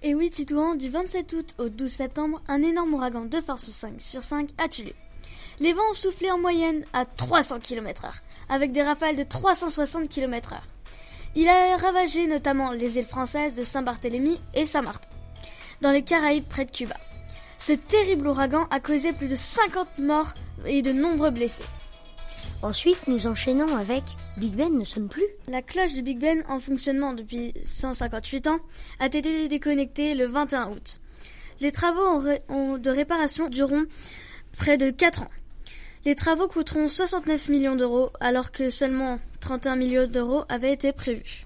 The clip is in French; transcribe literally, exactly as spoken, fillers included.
Et oui, Titouan, du vingt-sept août au douze septembre, un énorme ouragan de force cinq sur cinq a tué. Les vents ont soufflé en moyenne à trois cents kilomètres heure, avec des rafales de trois cent soixante kilomètres heure. Il a ravagé notamment les îles françaises de Saint-Barthélemy et Saint-Martin, dans les Caraïbes près de Cuba. Ce terrible ouragan a causé plus de cinquante morts et de nombreux blessés. Ensuite, nous enchaînons avec Big Ben ne sonne plus. La cloche du Big Ben, en fonctionnement depuis cent cinquante-huit ans, a été déconnectée le vingt et un août. Les travaux de réparation dureront près de quatre ans. Les travaux coûteront soixante-neuf millions d'euros, alors que seulement trente et un millions d'euros avaient été prévus.